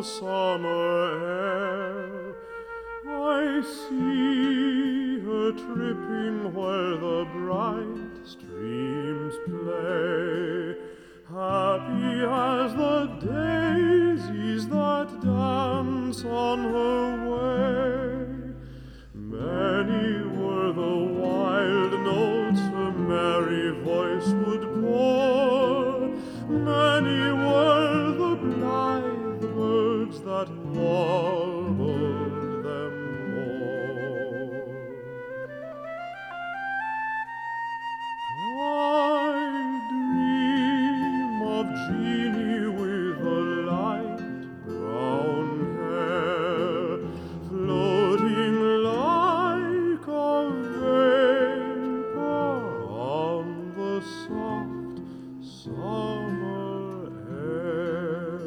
summer air. I see her tripping where the bright streams play, happy as the daisies that dance on her way. Many were the wild notes her merry voice would pour, many were the blithe words that warbled them o'er. I dream of Jeannie with the light brown hair, floating like a vapor on the soft summer air.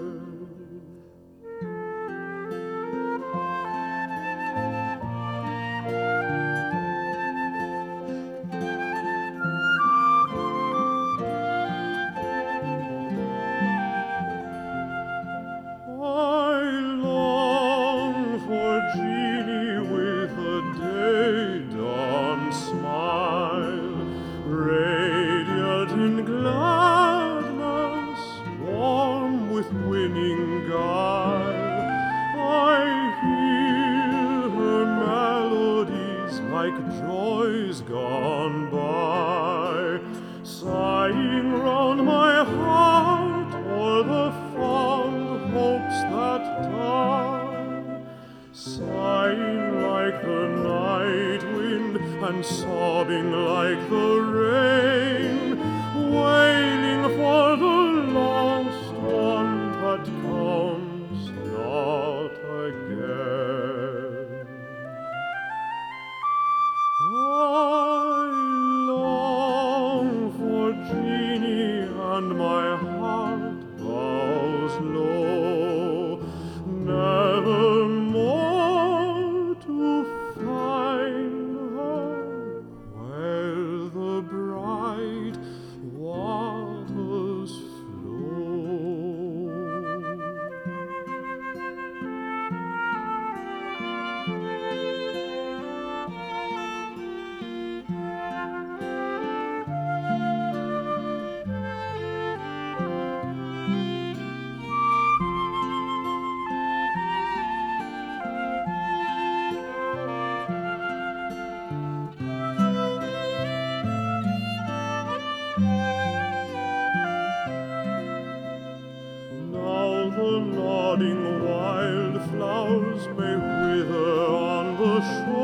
I long for Jeannie with a day-dawn smile, radiant in gladness, warm with winning guile. I hear her melodies like joys gone by, sighing round my heart o'er the fond hopes that die, sighing like the night wind and sobbing like the rain, wailing for the lost one that comes not again. I long for Jeannie and my heart bows low, nevermore to find her where the bright waters flow. Now the nodding wildflowers may wither on the shore,